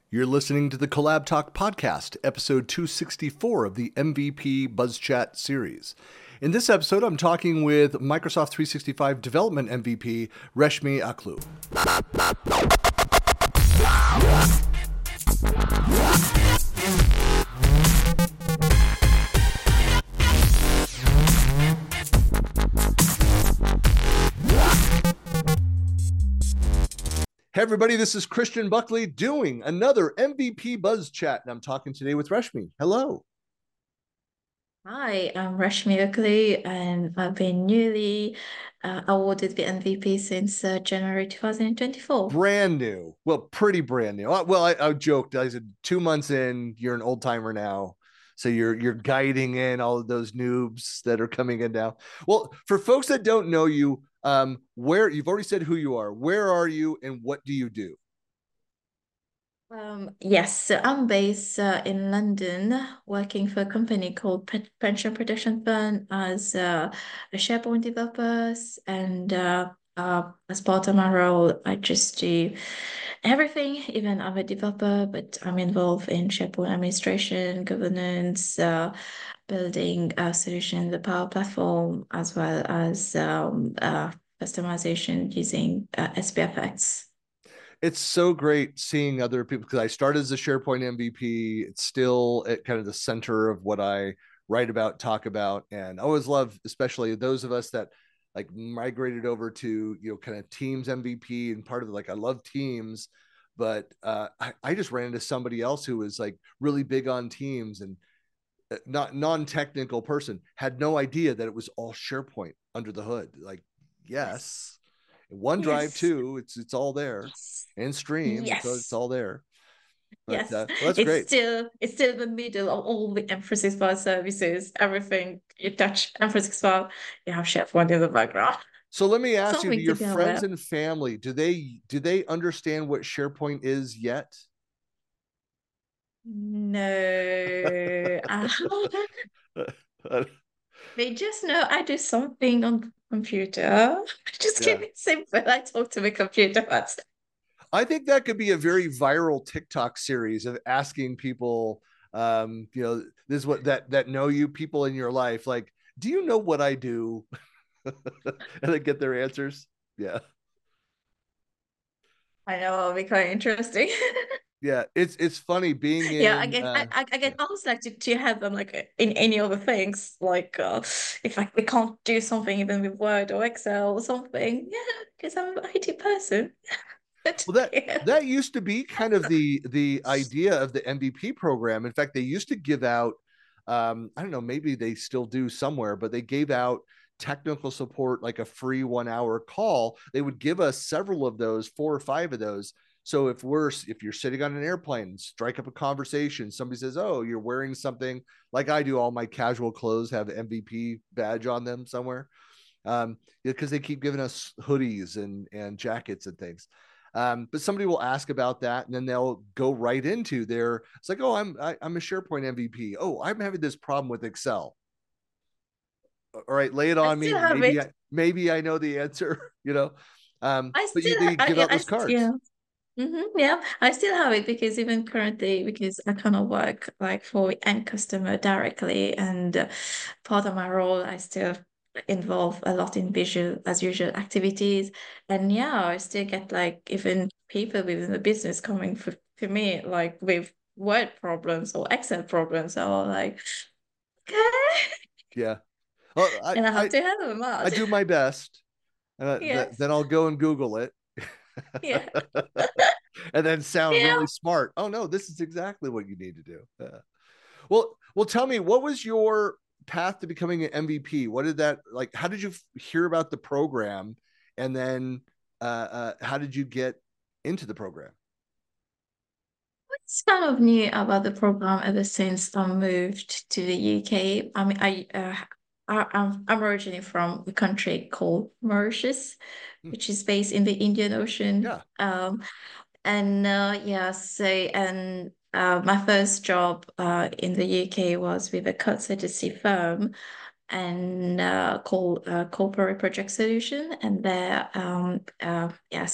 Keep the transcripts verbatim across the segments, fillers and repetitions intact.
You're listening to the Collab Talk Podcast, episode two sixty-four of the M V P Buzz Chat series. In this episode, I'm talking with Microsoft three sixty-five Development M V P, Reshmi Aklu. Hey everybody, this is Christian Buckley doing another M V P Buzz Chat, and I'm talking today with Reshmi. Hello. Hi, I'm Reshmi Oakley, and I've been newly uh, awarded the M V P since uh, January twenty twenty-four. Brand new. Well, pretty brand new. Uh, Well, I, I joked. I said two months in, you're an old timer now. So you're you're guiding in all of those noobs that are coming in now. Well, for folks that don't know you, um, where you've already said who you are. Where are you, and what do you do? Um, yes, so I'm based uh, in London, working for a company called Pe Pension Protection Fund as uh, a SharePoint developer, and uh, uh, as part of my role, I just do everything. Even I'm a developer, but I'm involved in SharePoint administration, governance, uh, building a solution, the Power Platform, as well as um, uh, customization using uh, S P F X. It's so great seeing other people because I started as a SharePoint M V P. It's still at kind of the center of what I write about, talk about, and I always love, especially those of us that like migrated over to you know kind of Teams M V P and part of it. Like I love Teams, but uh, I, I just ran into somebody else who was like really big on Teams and uh, not non-technical person had no idea that it was all SharePoint under the hood. Like yes, Yes. OneDrive Yes. too. It's it's all there, Yes. and Stream. It's it's Yes. all there. But Yes. uh, well, that's It's great. still it's still the middle of all the emphasis bar services. Everything you touch emphasis bar, you have SharePoint in the background. So let me ask you: to Something to your be friends aware. and family, do they do they understand what SharePoint is yet? No. Uh, they just know I do something on the computer. Just keep Yeah, it simple. I talk to the computer first. I think that could be a very viral TikTok series of asking people, um, you know, this is what that that know you people in your life, like, do you know what I do? And then get their answers. Yeah. I know it'll be quite interesting. Yeah, it's it's funny being Yeah, I in get I, uh I I yeah. get asked like to, to have them like in any other things like uh if like we can't do something even with Word or Excel or something. Yeah, because I'm an I T person. But Well, that yeah. that used to be kind of the the idea of the M V P program. In fact, they used to give out um I don't know, maybe they still do somewhere, but they gave out technical support like a free one hour call. They would give us several of those, four or five of those. So if we're if you're sitting on an airplane, strike up a conversation, somebody says, "Oh, you're wearing something like I do, all my casual clothes have M V P badge on them somewhere." Um, because they keep giving us hoodies and and jackets and things. Um, but somebody will ask about that, and then they'll go right into their. It's like, oh, I'm I, I'm a SharePoint M V P. Oh, I'm having this problem with Excel. All right, lay it I on me. still have it. Maybe I maybe I know the answer. You know, um, I but you, still ha they give I, out I those yeah. cards. hmm yeah, I still have it because even currently, because I kind of work like for end customer directly, and uh, part of my role, I still involve a lot in visual as usual activities, and yeah, I still get like even people within the business coming for, to me like with word problems or Excel problems, or like, okay, Yeah. Well, I and I have I to help them I out. do my best. Uh, th- Yes, then I'll go and Google it. yeah, And then sound yeah. really smart. Oh no, this is exactly what you need to do. Uh, well, well, tell me, what was your path to becoming an M V P? What did that like? How did you f- hear about the program, and then uh, uh, how did you get into the program? It's kind of new about the program ever since I moved to the U K. I mean, I, uh, I I'm I'm originally from a country called Mauritius, Hmm, which is based in the Indian Ocean. yeah, Um, and uh, yeah, so and uh, my first job uh in the U K was with a consultancy firm and uh, called uh, Corporate Project Solution, and there um uh yeah so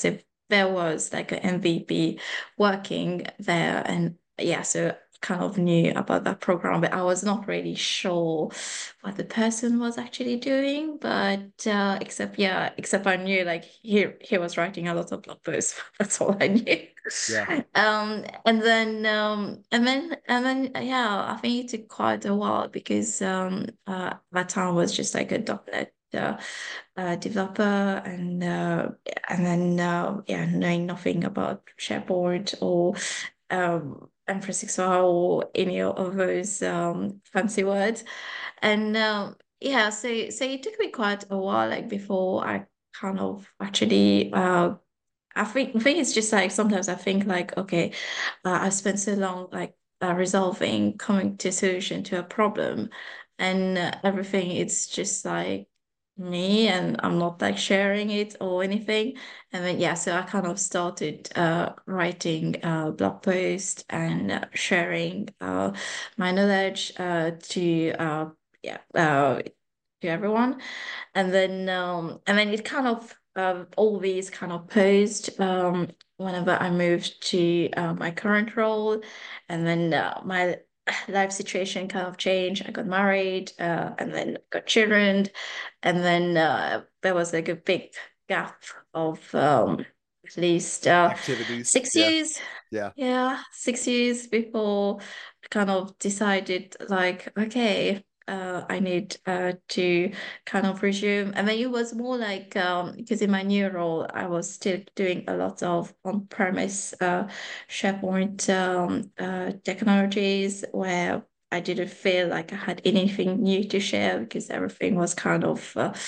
there was like an M V P working there, and yeah, so kind of knew about that program, but I was not really sure what the person was actually doing. But uh, except yeah, except I knew like he he was writing a lot of blog posts. That's all I knew. Yeah. Um, and then um, and then and then yeah, I think it took quite a while because um, uh, that time was just like a dot net uh, uh, developer, and uh, and then uh, yeah, knowing nothing about SharePoint or um, M three sixty-five or any of those um, fancy words. And um, yeah, so so it took me quite a while, like before I kind of actually uh, I think I think it's just like sometimes I think like, okay, uh, I've spent so long like uh, resolving, coming to a solution to a problem, and uh, everything it's just like me, and I'm not like sharing it or anything. And then yeah, so I kind of started uh writing uh blog posts and uh, sharing uh my knowledge uh to uh yeah uh to everyone. And then um and then it kind of um always kind of posed um whenever I moved to uh, my current role. And then uh, my life situation kind of changed. I got married, uh, and then got children, and then uh, there was like a big gap of um at least uh Activities. six Yeah. years Yeah. yeah, six years before I kind of decided like, okay, uh, I need uh to kind of resume. And then it was more like um because in my new role I was still doing a lot of on-premise uh SharePoint um uh technologies where I didn't feel like I had anything new to share because everything was kind of uh,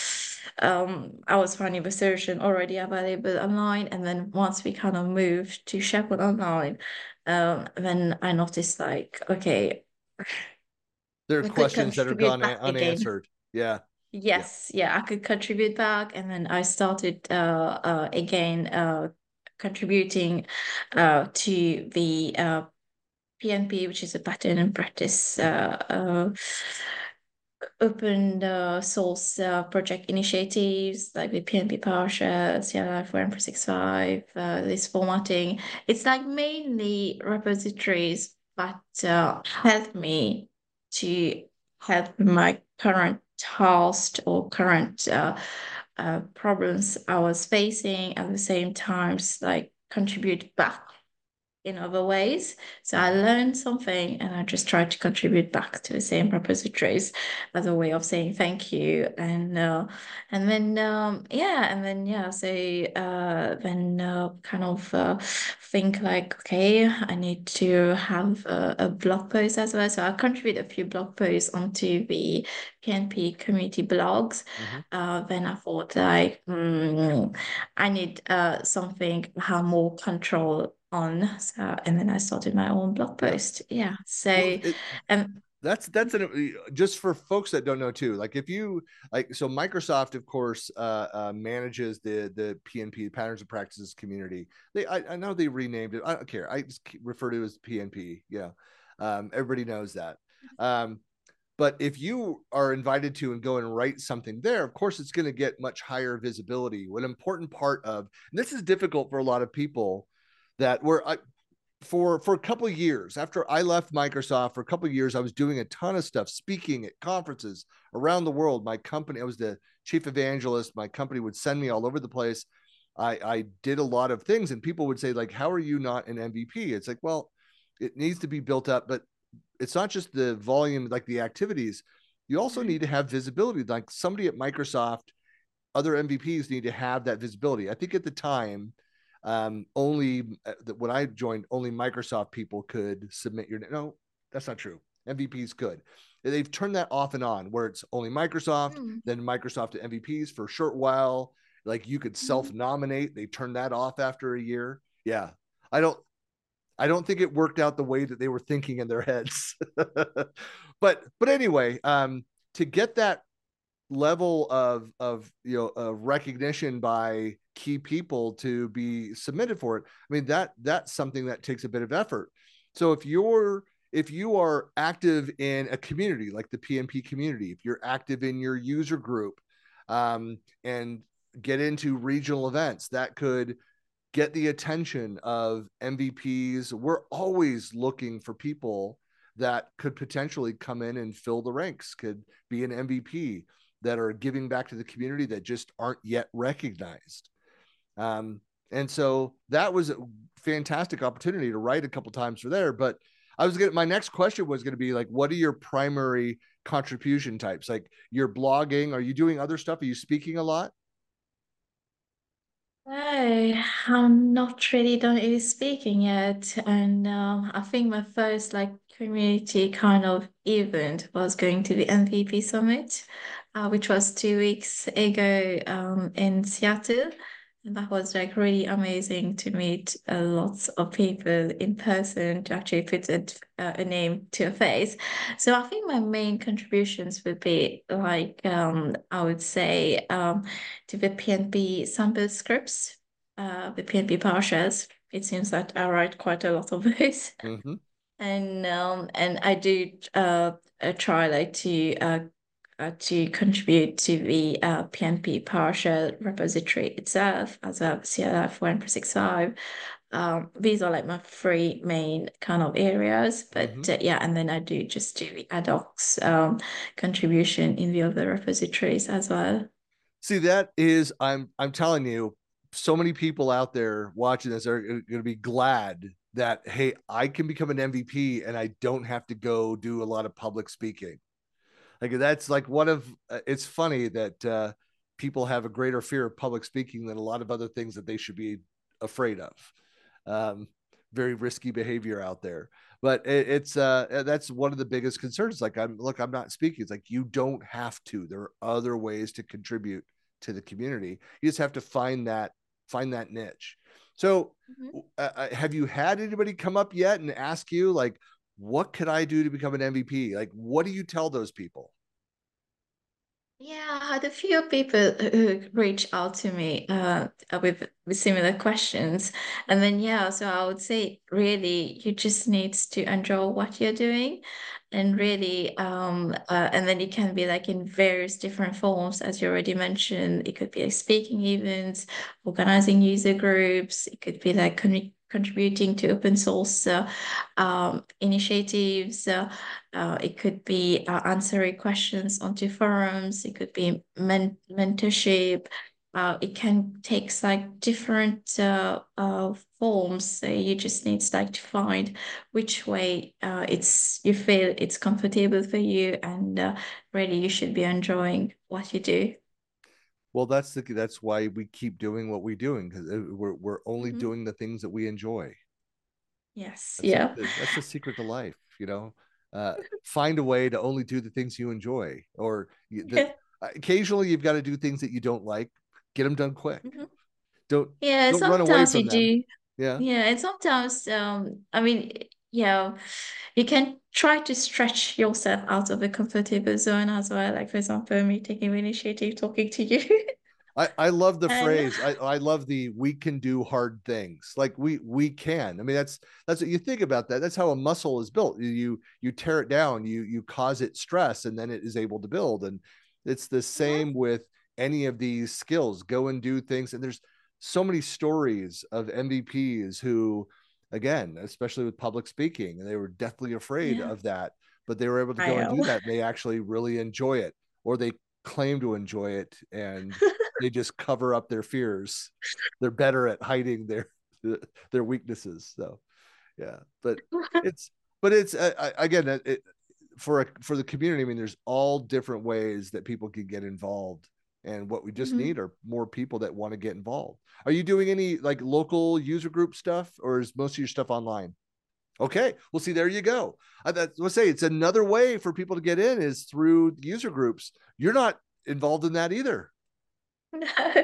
um I was finding the solution already available online. And then once we kind of moved to SharePoint Online, um, then I noticed like, okay, There are we could questions that are contribute gone back again. unanswered. Yeah. Yeah. Yes, yeah, I could contribute back, and then I started uh, uh again uh contributing uh to the uh P N P, which is a pattern and practice uh, uh open uh, source uh, project initiatives like the P N P PowerShell, C L I for M three sixty-five, uh, this formatting. It's like mainly repositories that uh, help me to help my current task or current uh, uh, problems I was facing, at the same time, like contribute back in other ways. So I Mhm. learned something and I just tried to contribute back to the same repositories as a way of saying thank you. And uh, and then um, yeah, and then yeah, so uh, then uh, kind of uh, think like, okay, I need to have a, a blog post as well. So I contribute a few blog posts onto the P N P community blogs. Mhm. Uh, then I thought like, mm, I need uh, something I have more control on. So, and then I started my own blog Yeah. post. Yeah. Well, So, it, um, that's that's an just for folks that don't know too. Like if you like, so Microsoft, of course, uh, uh manages the the P N P, patterns and practices community. They I, I know they renamed it. I don't care. I just refer to it as P N P. Yeah. Um, everybody knows that. Um, but if you are invited to and go and write something there, of course, it's going to get much higher visibility. What an important part of, and this is difficult for a lot of people that were I, for for a couple of years after I left Microsoft. For a couple of years, I was doing a ton of stuff, speaking at conferences around the world. My company, I was the chief evangelist. My company would send me all over the place. I, I did a lot of things, and people would say, like, how are you not an M V P? It's like, well, it needs to be built up, but it's not just the volume, like the activities. You also need to have visibility. Like somebody at Microsoft, other M V Ps need to have that visibility. I think at the time, um, only uh, when I joined, only Microsoft people could submit your. No, that's not true. M V Ps could. They've turned that off and on, where it's only Microsoft, mm, then Microsoft to M V Ps for a short while. Like you could mm, self-nominate. They turned that off after a year. Yeah, I don't. I don't think it worked out the way that they were thinking in their heads. but but anyway, um, to get that level of of you know uh, recognition by key people to be submitted for it, I mean that that's something that takes a bit of effort. So if you're if you are active in a community like the P N P community, if you're active in your user group, um, and get into regional events, that could get the attention of M V Ps. We're always looking for people that could potentially come in and fill the ranks, could be an M V P, that are giving back to the community that just aren't yet recognized. Um, and so that was a fantastic opportunity to write a couple times for there. But I was going to, my next question was going to be like, what are your primary contribution types? Like, you're blogging, are you doing other stuff? Are you speaking a lot? I I'm not really done any speaking yet, and um, I think my first like community kind of event was going to the M V P Summit, uh, which was two weeks ago um, in Seattle. And that was like really amazing to meet a lot of people in person to actually put a, uh, a name to a face. So I think my main contributions would be like um, I would say um, to the P N P sample scripts, uh, the P N P PowerShells. It seems that I write quite a lot of those, Mm-hmm. and um, and I do uh, uh try like to uh, uh to contribute to the uh P N P PowerShell repository itself as a C L F one sixty-five. Um, these are like my three main kind of areas, Mm-hmm. but uh, yeah, and then I do just do the ad hocs um contribution in the other repositories as well. See, that is, I'm I'm telling you, so many people out there watching this are going to be glad that, hey, I can become an M V P and I don't have to go do a lot of public speaking. Like, that's like one of uh, it's funny that uh, people have a greater fear of public speaking than a lot of other things that they should be afraid of. Um, Very risky behavior out there, but it, it's uh, that's one of the biggest concerns. Like, I'm look, I'm not speaking. It's like, you don't have to. There are other ways to contribute to the community. You just have to find that find that niche. So, Mhm. uh, uh, have you had anybody come up yet and ask you like, what could I do to become an M V P? Like, what do you tell those people? Yeah, I had a few people who reach out to me uh, with with similar questions. And then yeah, so I would say really you just need to enjoy what you're doing, and really um uh, and then it can be like in various different forms as you already mentioned. It could be like speaking events, organizing user groups, it could be like con contributing to open source uh, um initiatives. Uh, uh, it could be uh, answering questions onto forums. It could be men mentorship. Uh, it can take like different uh, uh, forms. So you just need like to find which way uh, it's you feel it's comfortable for you, and uh, really you should be enjoying what you do. Well, that's the that's why we keep doing what we're doing, because we're we're only Mhm. doing the things that we enjoy. Yes, That's yeah. the, that's the secret to life, you know. Uh, find a way to only do the things you enjoy, or the Yeah. occasionally you've got to do things that you don't like. Get them done quick. Mhm. Don't Yeah, don't run away sometimes from you them. do. Yeah. Yeah, and sometimes, um, I mean, yeah, you can try to stretch yourself out of a comfortable zone as well. Like, for example, me taking the initiative, talking to you. I, I love the And phrase. I, I love the we can do hard things. Like, we we can. I mean, that's that's what you think about that. That's how a muscle is built. You you tear it down, you you cause it stress, and then it is able to build. And it's the Mhm. same with any of these skills. Go and do things. And there's so many stories of M V Ps who, again, especially with public speaking, they were deathly afraid Yeah, of that, but they were able to I go and am. do that. And they actually really enjoy it, or they claim to enjoy it, and they just cover up their fears. They're better at hiding their their weaknesses. So yeah, but it's but it's uh, again it, for a, for the community. I mean, there's all different ways that people can get involved, and what we just need Mhm. are more people that want to get involved. Are you doing any like local user group stuff, or is most of your stuff online? Okay, well, see, there you go. I let's say it's another way for people to get in is through user groups. You're not involved in that either. No,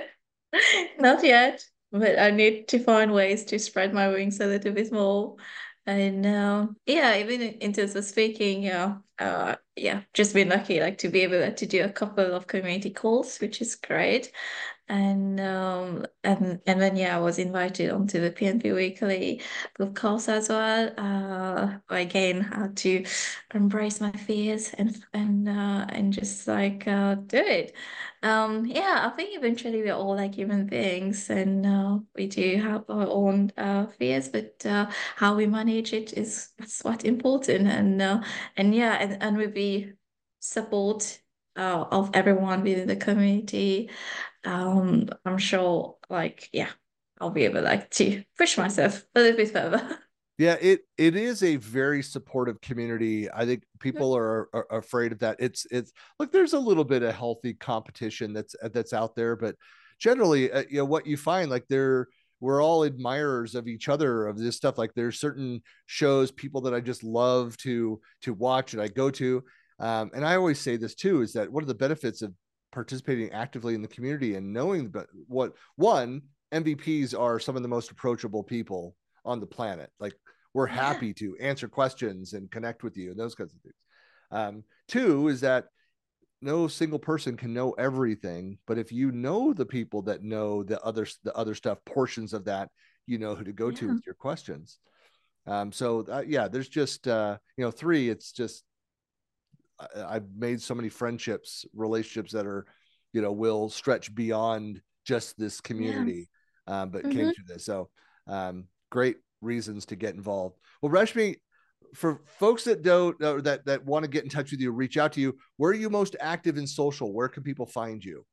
not yet, but I need to find ways to spread my wings a little bit more. And um, yeah, even in, in terms of speaking, yeah, uh, yeah, just been lucky like to be able to do a couple of community calls, which is great. And um and and then yeah, I was invited onto the P N P Weekly book course as well. Uh again, how to embrace my fears and and uh and just like uh do it. Um yeah, I think eventually we're all like human beings, and uh we do have our own uh fears, but uh how we manage it is that's what's important. And uh and yeah, and, and with the support uh, of everyone within the community, um, I'm sure, like, yeah, I'll be able like to push myself a little bit further. Yeah, it it is a very supportive community. I think people are, are afraid of that. It's it's look, there's a little bit of healthy competition that's that's out there, but generally, uh, you know, what you find like they're we're all admirers of each other of this stuff. Like there's certain shows, people that I just love to to watch and I go to. Um, and I always say this too, is that one of the benefits of participating actively in the community and knowing but what one M V Ps are some of the most approachable people on the planet. Like we're Yeah, happy to answer questions and connect with you and those kinds of things. Um, two is that no single person can know everything, but if you know the people that know the other the other stuff, portions of that, you know who to go to yeah, with your questions. Um, so uh, yeah, there's just uh, you know three. It's just I, I've made so many friendships, relationships that are you know will stretch beyond just this yeah. community, um, but came Mm-hmm. through this. So um, great reasons to get involved. Well, Rashmi, for folks that don't or that that want to get in touch with you, reach out to you. Where are you most active in social? Where can people find you?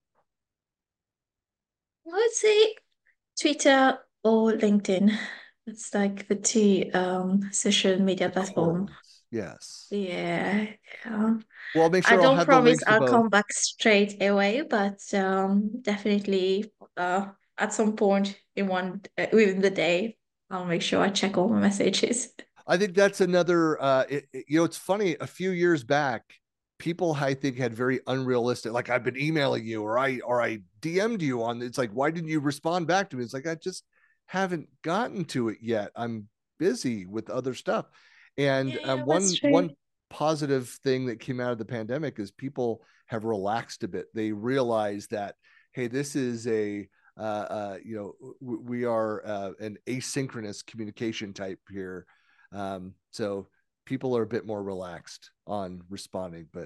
I would say Twitter or LinkedIn. It's like the two um social media The core platform. ones. Yes. Yeah. Yeah. Well, I'll make I sure I'll don't have the promise links to I'll both. come back straight away, but um, definitely uh, at some point in one uh, within the day, I'll make sure I check all my messages. I think that's another. Uh, it, it- you know, it's funny. A few years back, people I think had very unrealistic. Like I've been emailing you, or I or I D M'd you on. It's like, why didn't you respond back to me? It's like I just haven't gotten to it yet. I'm busy with other stuff. And um, Yeah, that's one true. one positive thing that came out of the pandemic is people have relaxed a bit. They realize that hey, this is a uh, uh, you know, we are uh, an asynchronous communication type here, um, so people are a bit more relaxed on responding. But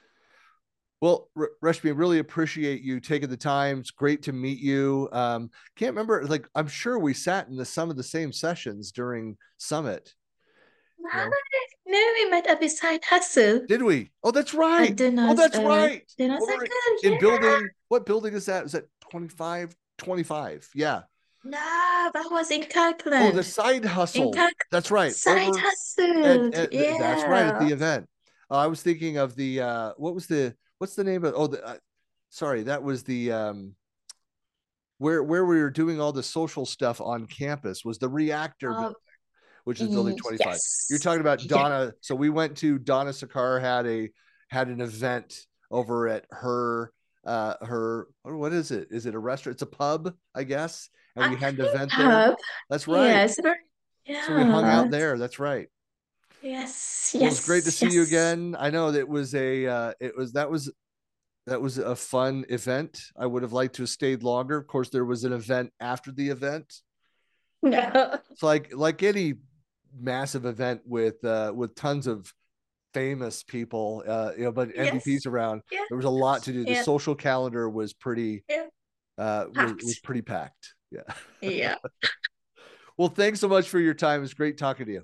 well, R- Rashmi, really appreciate you taking the time. It's great to meet you. Um, can't remember, like I'm sure we sat in the some of the same sessions during Summit. You know, No, we met at beside Hustle did we? Oh, that's at right. Oh, Dinners. that's Uh, right. Dinners Over Circle. in Yeah. building. What building is that? Is that twenty-five? twenty-five. Yeah. No, that was in Oh, the Kirkland. side In hustle. Kirk That's right. Side Over at, Hustle. at the, that's right at Yeah. the event. Uh, I was thinking of the uh, what was the what's the name of oh the uh, sorry that was the um, where where we were doing all the social stuff on campus was the reactor building, Um, which is building twenty-five. You're yes. talking about Yeah. Donna. So we went to Donna Sakar had a had an event over at her uh her what is it? Is it a restaurant? It's a pub, I guess. And I we had an think event there. pub. That's right. Yes. Very, So we hung yeah. out there. That's right. Yes. Well, it was great to Yes. see you Yes. again. I know that was a uh, it was that was that was a fun event. I would have liked to have stayed longer. Of course, there was an event after the event. No. It's like like any massive event with uh, with tons of famous people, uh, you know, but M V Ps Yes. around. Yeah. There was a lot to do. The Yeah. social calendar was pretty Yeah. uh, was was Packed. pretty packed. Yeah. Yeah. Well, thanks so much for your time. It's great talking to you.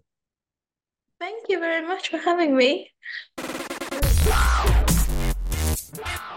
Thank you very much for having me.